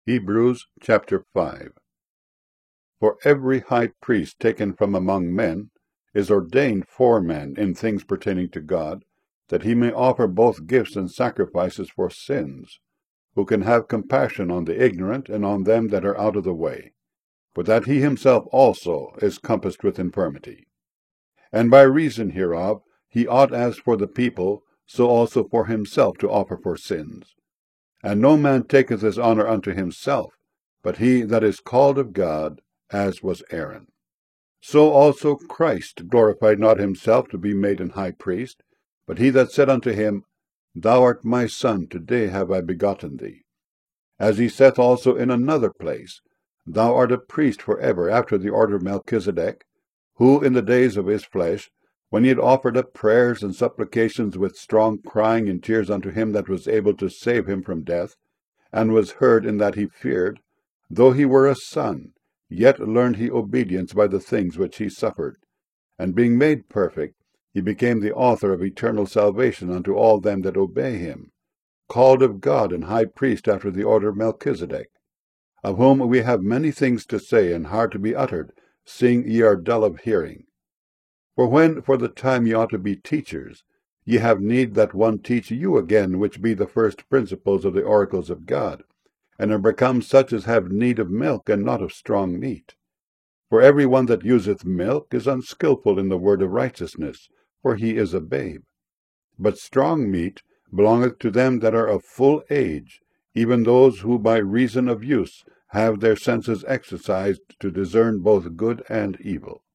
Hebrews chapter 5. For every high priest taken from among men is ordained for men in things pertaining to God, that he may offer both gifts and sacrifices for sins, who can have compassion on the ignorant and on them that are out of the way, for that he himself also is compassed with infirmity. And by reason hereof he ought as for the people, so also for himself to offer for sins. And no man taketh his honour unto himself, but he that is called of God, as was Aaron. So also Christ glorified not himself to be made an high priest, but he that said unto him, Thou art my Son, today have I begotten thee. As he saith also in another place, Thou art a priest for ever after the order of Melchizedek, who in the days of his flesh, when he had offered up prayers and supplications with strong crying and tears unto him that was able to save him from death, and was heard in that he feared, though he were a son, yet learned he obedience by the things which he suffered. And being made perfect, he became the author of eternal salvation unto all them that obey him, called of God and high priest after the order of Melchizedek, of whom we have many things to say and hard to be uttered, seeing ye are dull of hearing. For when for the time ye ought to be teachers, ye have need that one teach you again, which be the first principles of the oracles of God, and are become such as have need of milk, and not of strong meat. For every one that useth milk is unskilful in the word of righteousness, for he is a babe. But strong meat belongeth to them that are of full age, even those who by reason of use have their senses exercised to discern both good and evil.